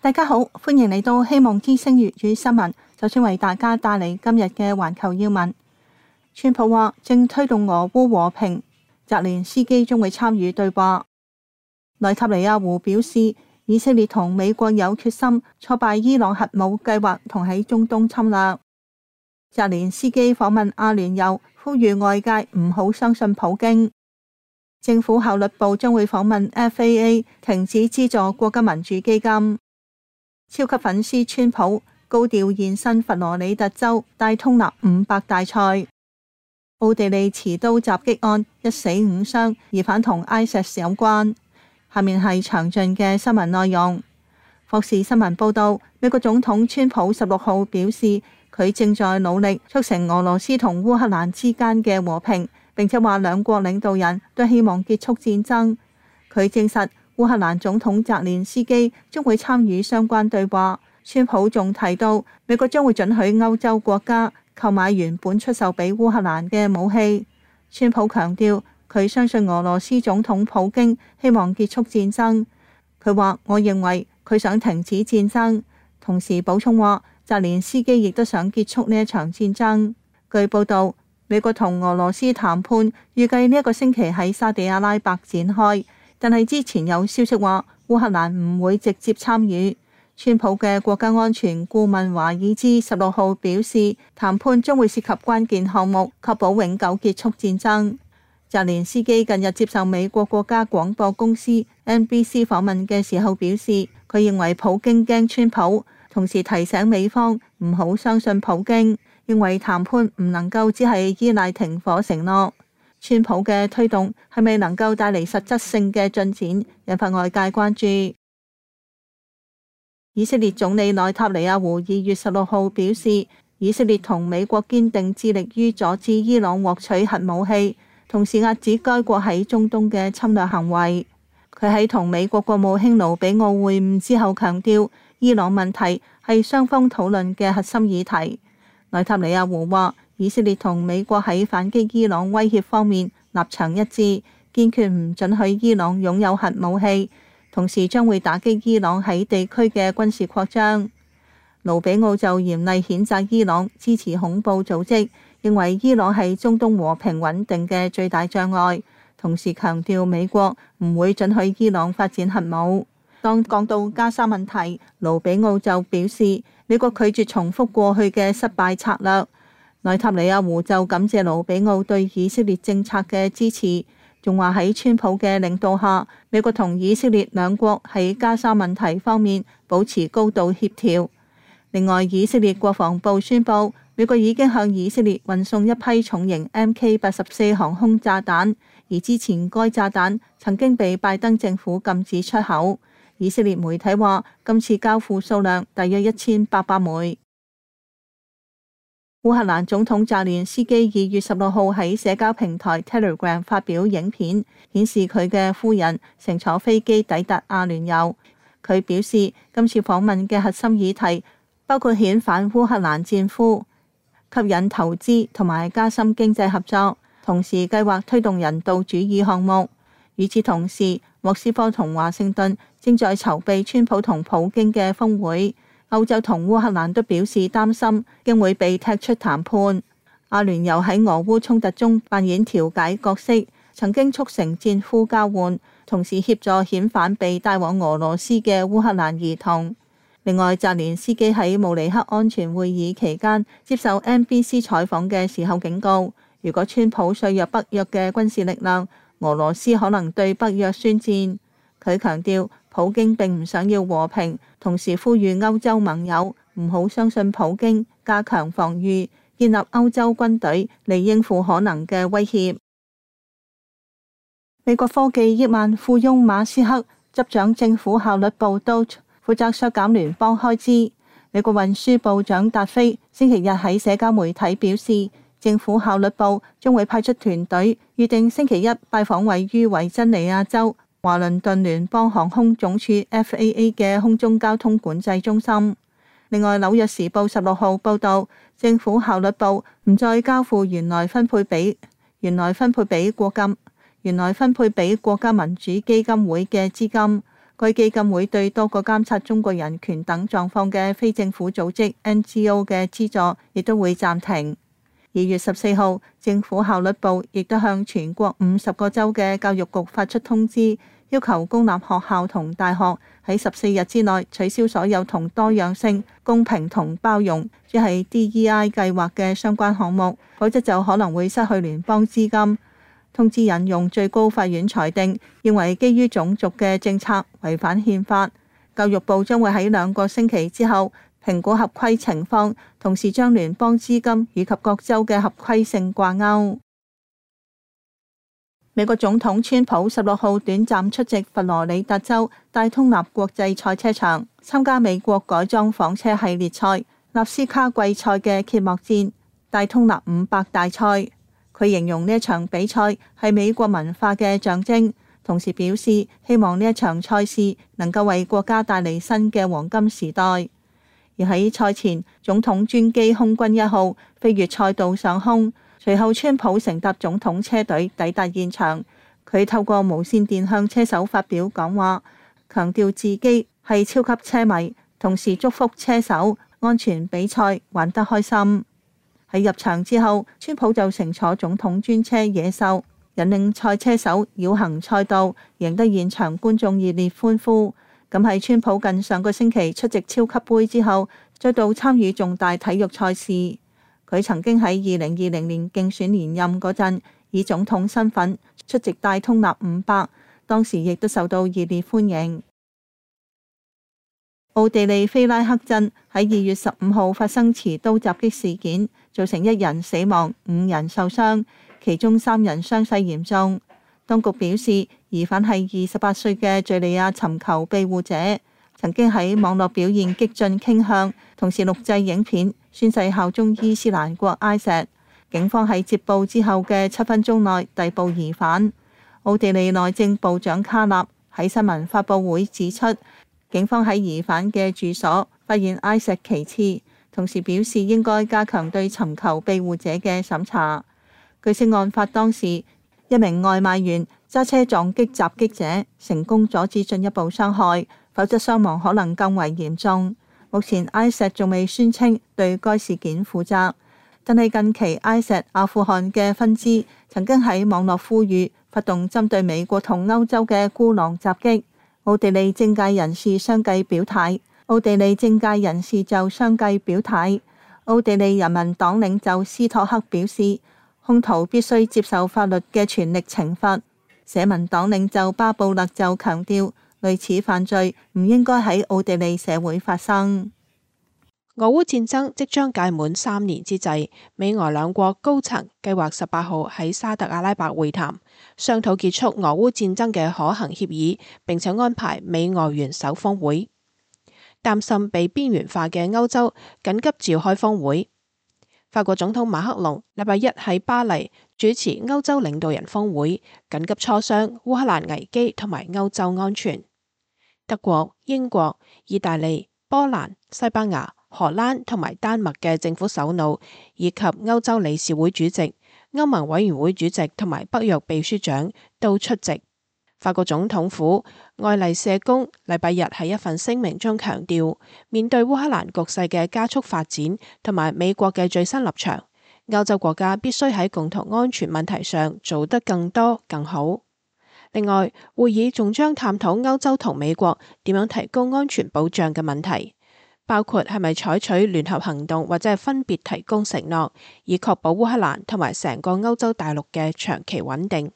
大家好，歡迎嚟到希望之聲粵語新聞。首先為大家帶嚟今日嘅環球要聞。川普話正推動俄烏和平，澤連斯基將會參與對話。內塔尼亞胡表示，以色列同美國有決心挫敗伊朗核武計劃同喺中東侵略。澤連斯基訪問阿聯酋，呼籲外界唔好相信普京。政府效率部將會訪問 FAA， 停止資助國家民主基金。超級粉絲川普高調現身佛羅里達州戴通納500大賽。奧地利持刀襲擊案1死5傷，疑犯同 ISIS 有關。下面係詳盡嘅新聞內容。霍士新聞報道，美國總統川普16號表示，佢正在努力促成俄羅斯同烏克蘭之間嘅和平，並且話兩國領導人都希望結束戰爭。佢證實烏克蘭總統澤連斯基將會參與相關對話。川普仲提到，美國將會准許歐洲國家購買原本出售俾烏克蘭嘅武器。川普強調，佢相信俄羅斯總統普京希望結束戰爭。佢話：我認為佢想停止戰爭。同時補充話，澤連斯基亦都想結束呢一場戰爭。據報道，美國同俄羅斯談判預計呢一個星期喺沙地阿拉伯展開。但係之前有消息話烏克蘭唔會直接參與。川普嘅國家安全顧問華爾茲16號表示，談判將會涉及關鍵項目，確保永久結束戰爭。澤連斯基近日接受美國國家廣播公司 NBC 訪問嘅時候表示，佢認為普京驚川普，同時提醒美方唔好相信普京，認為談判唔能夠只係依賴停火承諾。川普嘅推動係咪能夠帶嚟實質性嘅進展，引發外界關注。以色列總理內塔尼亞胡2月16號表示，以色列同美國堅定致力於阻止伊朗獲取核武器，同時遏止該國喺中東嘅侵略行為。佢喺同美國國務卿盧比奧會晤之後強調，伊朗問題係雙方討論嘅核心議題。內塔尼亞胡話，以色列同美國喺反擊伊朗威脅方面立場一致，堅決唔准許伊朗擁有核武器，同時將會打擊伊朗喺地區嘅軍事擴張。盧比奧就嚴厲譴責伊朗支持恐怖組織，認為伊朗係中東和平穩定嘅最大障礙，同時強調美國唔會准許伊朗發展核武。當講到加沙問題，盧比奧就表示，美國拒絕重複過去嘅失敗策略。內塔尼亞胡就感謝盧比奧對以色列政策嘅支持，仲話喺川普嘅領導下，美國同以色列兩國喺加沙問題方面保持高度協調。另外，以色列國防部宣布，美國已經向以色列運送一批重型 MK84 航空炸彈，而之前該炸彈曾經被拜登政府禁止出口。以色列媒體話，今次交付數量大約1800枚。烏克蘭總統澤連斯基2月16號喺社交平台 Telegram 發表影片，顯示佢嘅夫人乘坐飛機抵達阿聯酋。佢表示，今次訪問嘅核心議題包括遣返烏克蘭戰俘、吸引投資同埋加深經濟合作，同時計劃推動人道主義項目。與此同時，莫斯科同華盛頓正在籌備川普同普京嘅峰會。歐洲同烏克蘭都表示擔心，將會被踢出談判。阿聯酋喺俄烏衝突中扮演調解角色，曾經促成戰俘交換，同時協助遣返被帶往俄羅斯嘅烏克蘭兒童。另外，澤連斯基喺慕尼黑安全會議期間接受 NBC 採訪嘅時候警告，如果川普削弱北約嘅軍事力量，俄羅斯可能對北約宣戰。佢強調，普京並唔想要和平，同時呼籲歐洲盟友唔好相信普京，加強防禦，建立歐洲軍隊嚟應付可能嘅威脅。美國科技億萬富翁馬斯克執掌政府效率部 DOGE， 負責削減聯邦開支。美國運輸部長達菲星期日喺社交媒體表示，政府效率部將會派出團隊，預定星期一拜訪位於維珍尼亞州華倫頓聯邦航空總署 FAA 嘅空中交通管制中心。另外，紐約時報16號報道，政府效率部唔再交付原來分配俾國家民主基金會嘅資金， 該基金會對多個監察中國人權等狀況嘅非政府組織 NGO 嘅資助亦都會暫停。2月14號，政府效率部亦都向全國50個州嘅教育局發出通知，要求公立學校同大學喺14日之內取消所有同多樣性、公平同包容，即係 DEI 計劃嘅相關項目，否則就可能會失去聯邦資金。通知引用最高法院裁定，認為基於種族嘅政策違反憲法。教育部將會喺2個星期之後評估合規情況，同時將聯邦資金以及各州嘅合規性掛鈎。美國總統川普16號短暫出席佛羅里達州戴通納國際賽車場參加美國改裝房車系列賽納斯卡季賽嘅揭幕戰戴通納500大賽。佢形容呢一場比賽係美國文化嘅象徵，同時表示希望呢一場賽事能夠為國家帶嚟新嘅黃金時代。而喺賽前，總統專機空軍1號飛越賽道上空，隨後川普乘搭總統車隊抵達現場。佢透過無線電向車手發表講話，強調自己係超級車迷，同時祝福車手安全比賽，玩得開心。喺入場之後，川普就乘坐總統專車野獸，引領賽車手繞行賽道，贏得現場觀眾熱烈歡呼。咁喺川普近上個星期出席超級杯之後，再度參與重大體育賽事。佢曾經喺2020年競選連任嗰陣，以總統身份出席戴通納500，當時亦都受到熱烈歡迎。奧地利菲拉克鎮喺2月15號發生持刀襲擊事件，造成1人死亡、5人受傷，其中3人傷勢嚴重。當局表示，疑犯係28歲嘅敘利亞尋求庇護者，曾經喺網絡表現激進傾向，同時錄製影片宣誓效忠伊斯蘭國埃什。警方喺接報之後嘅7分鐘內逮捕疑犯。奧地利內政部長卡納喺新聞發佈會指出，警方喺疑犯嘅住所發現埃什旗幟，同時表示應該加強對尋求庇護者嘅審查。據悉案發當時，一名外賣員揸車撞擊襲擊者，成功阻止進一步傷害，否則傷亡可能更為嚴重。目前埃什仲未宣稱對該事件負責，但係近期埃什阿富汗嘅分支曾經喺網絡呼籲發動針對美國同歐洲嘅孤狼襲擊。奧地利政界人士相繼表態，奧地利人民黨領袖斯托克表示，兇徒必須接受法律嘅全力懲罰。社民黨領袖巴布勒就強調，類似犯罪唔應該喺奧地利社會發生。 俄烏戰爭即將屆滿3年之際，美俄兩國高層計劃18號喺沙特阿拉伯會談，商討結束俄烏戰爭嘅可行協議，並且安排美俄元首峰會。擔心被邊緣化嘅歐洲緊急召開峰會。法國總統馬克龍禮拜一喺巴黎主持歐洲領導人峰會，緊急磋商烏克蘭危機同埋歐洲安全。德國、英國、意大利、波蘭、西班牙、荷蘭同埋丹麥嘅政府首腦，以及歐洲理事會主席、歐盟委員會主席同埋北約秘書長都出席。法國總統府愛麗舍宮禮拜日喺一份聲明中強調，面對烏克蘭局勢嘅加速發展同埋美國嘅最新立場，歐洲國家必須喺共同安全問題上做得更多更好。另外，會議仲將探討歐洲同美國點樣提供安全保障嘅問題，包括係咪採取聯合行動或者係分別提供承諾，以確保烏克蘭同埋成個歐洲大陸嘅長期穩定。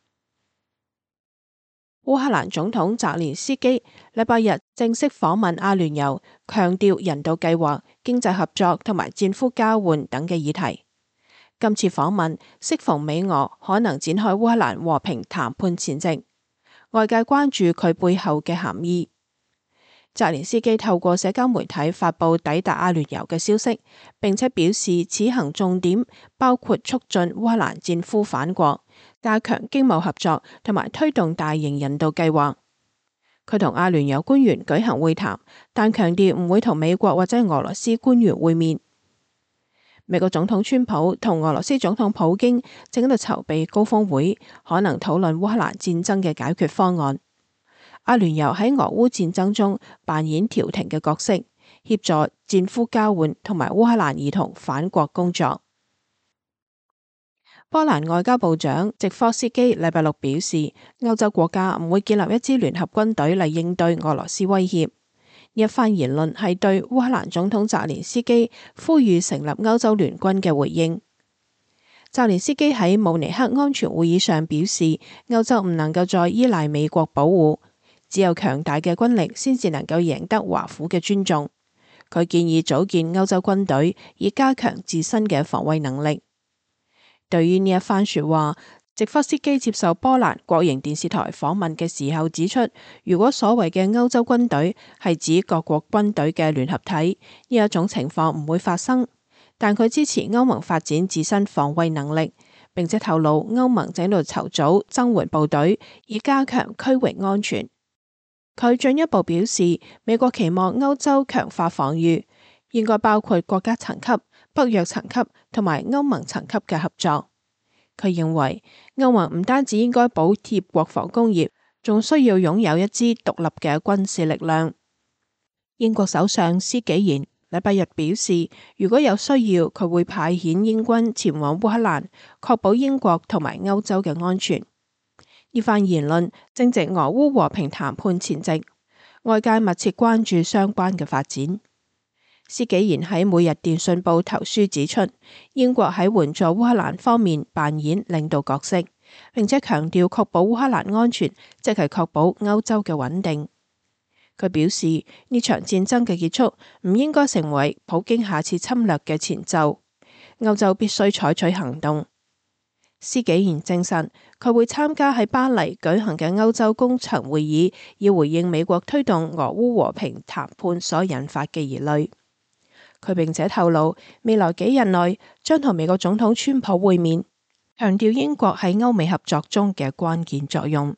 烏克蘭總統澤連斯基禮拜日正式訪問阿聯酋，強調人道計劃、經濟合作同埋戰俘交換等嘅議題。今次訪問適逢美俄可能展開烏克蘭和平談判前夕，外界關注佢背後嘅含義。澤連斯基透過社交媒體發布抵達阿聯酋嘅消息，並且表示此行重點包括促進烏克蘭戰俘返國、加強經貿合作同埋推動大型人道計劃。佢同阿聯酋官員舉行會談，但強調唔會同美國或者俄羅斯官員會面。美國總統川普同俄羅斯總統普京正喺度籌備高峰會，可能討論烏克蘭戰爭嘅解決方案。 阿聯酋喺俄烏戰爭中扮演調停嘅角色，協助戰俘交換同埋烏克蘭兒童返國工作。波蘭外交部長席科斯基禮拜六表示，歐洲國家唔會建立一支聯合軍隊嚟應對俄羅斯威脅。呢一番言論係對烏克蘭總統澤連斯基呼籲成立歐洲聯軍嘅回應。澤連斯基喺慕尼黑安全會議上表示，歐洲唔能夠再依賴美國保護，只有強大嘅軍力先至能夠贏得華府嘅尊重。佢建議組建歐洲軍隊，以加強自身嘅防衛能力。對於呢一番說話，席科斯基接受波蘭國營電視台訪問嘅時候指出，如果所謂嘅歐洲軍隊係指各國軍隊嘅聯合體，呢一種情況唔會發生。但佢支持歐盟發展自身防衛能力，並且透露歐盟正喺度籌組增援部隊，以加強區域安全。佢進一步表示，美國期望歐洲強化防禦，應該包括國家層級、北約層級同埋歐盟層級嘅合作。佢認為歐盟唔單止應該補貼國防工業，仲需要擁有一支獨立嘅軍事力量。英國首相施紀賢禮拜日表示，如果有需要，佢會派遣英軍前往烏克蘭，確保英國同埋歐洲嘅安全。呢番言論正值俄烏和平談判前夕，外界密切關注相關嘅發展。施紀賢喺每日電訊報投書指出，英國喺援助烏克蘭方面扮演領導角色，並且強調確保烏克蘭安全，即係確保歐洲嘅穩定。佢表示，呢場戰爭嘅結束唔應該成為普京下次侵略嘅前奏，歐洲必須採取行動。施紀賢證實，佢會參加喺巴黎舉行嘅歐洲高層會議，以回應美國推動俄烏和平談判所引發嘅疑慮。佢並且透露，未來幾日內將同美國總統川普會面，強調英國喺歐美合作中嘅關鍵作用。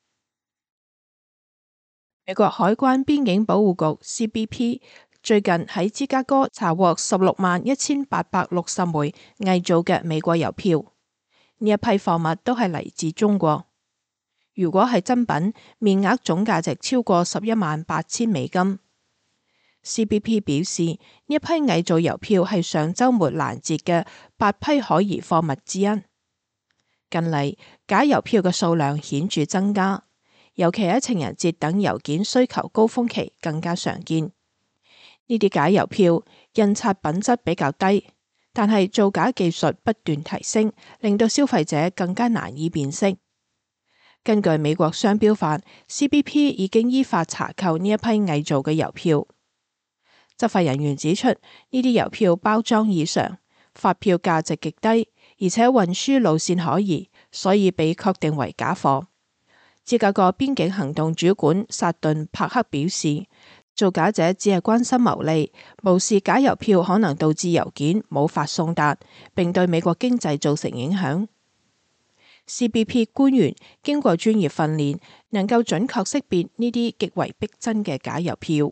美國海關邊境保護局 CBP 最近喺芝加哥查獲161860枚偽造嘅美國郵票，呢一批貨物都係嚟自中國。如果係真品，面額總價值超過118000美金。CBP 表示，呢一批偽造郵票係上週末攔截嘅8批可疑貨物之一。近嚟假郵票嘅數量顯著增加，尤其喺情人節等郵件需求高峰期更加常見。呢啲假郵票印刷品質比較低，但係造假技術不斷提升，令到消費者更加難以辨識。根據美國商標法， CBP 已經依法查扣呢一批偽造嘅郵票。執法人員指出，呢啲郵票包裝異常，發票價值極低，而且運輸路線可疑，所以被確定為假貨。芝加哥邊境行動主管薩頓帕克表示，造假者只係關心牟利，無視假郵票可能導致郵件冇法送達，並對美國經濟造成影響。CBP 官員經過專業訓練，能夠準確識別呢啲極為逼真嘅假郵票。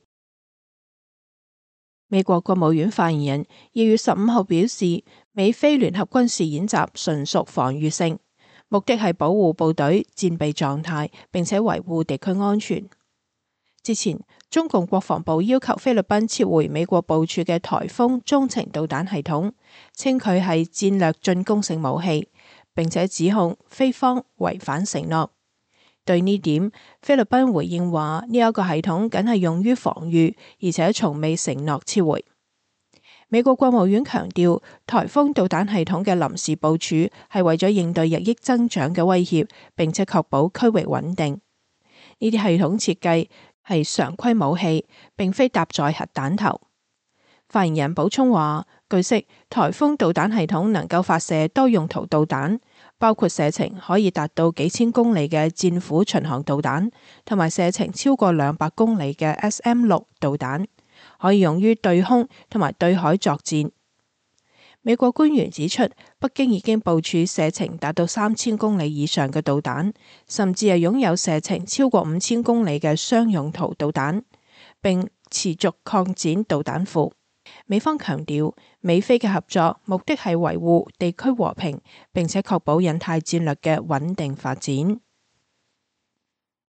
美國國務院發言人2月15號表示，美菲聯合軍事演習純屬防禦性，目的係保護部隊戰備狀態，並且維護地區安全。之前，中共國防部要求菲律賓撤回美國部署嘅颱風中程導彈系統，稱佢係戰略進攻性武器，並且指控菲方違反承諾。對呢點，菲律賓回應話呢一個系統僅係用於防禦，而且從未承諾撤回。美國國務院強調，颱風導彈系統嘅臨時部署係為咗應對日益增長嘅威脅，並且確保區域穩定。呢啲系統設計係常規武器，並非搭載核彈頭。發言人補充話，據悉，颱風導彈系統能夠發射多用途導彈，包括射程可以達到幾千公里嘅戰斧巡航導彈，同埋射程超過200公里嘅 SM-6導彈，可以用於對空同埋對海作戰。美國官員指出，北京已經部署射程達到3000公里以上嘅導彈，甚至係擁有射程超過5000公里嘅雙用途導彈，並持續擴展導彈庫。美方強調，美菲嘅合作目的係維護地區和平，並且確保印太戰略嘅穩定發展。